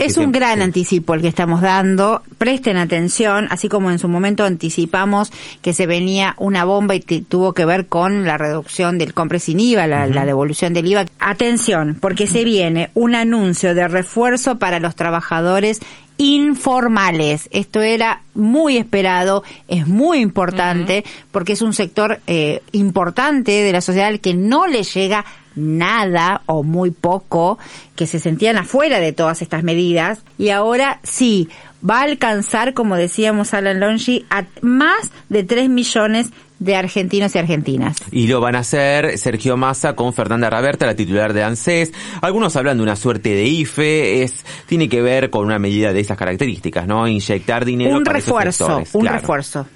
Es un gran anticipo el que estamos dando. Presten atención, así como en su momento anticipamos que se venía una bomba y tuvo que ver con la reducción del compre sin IVA, la devolución del IVA. Atención, porque se viene un anuncio de refuerzo para los trabajadores informales. Esto era muy esperado, es muy importante, porque es un sector importante de la sociedad al que no le llega nada o muy poco, que se sentían afuera de todas estas medidas, y ahora sí, va a alcanzar, como decíamos Alan Longi, a más de 3 millones de argentinos y argentinas. Y lo van a hacer Sergio Massa con Fernanda Raberta, la titular de ANSES. Algunos hablan de una suerte de IFE, tiene que ver con una medida de esas características, ¿no? Inyectar dinero para esos sectores. Un refuerzo.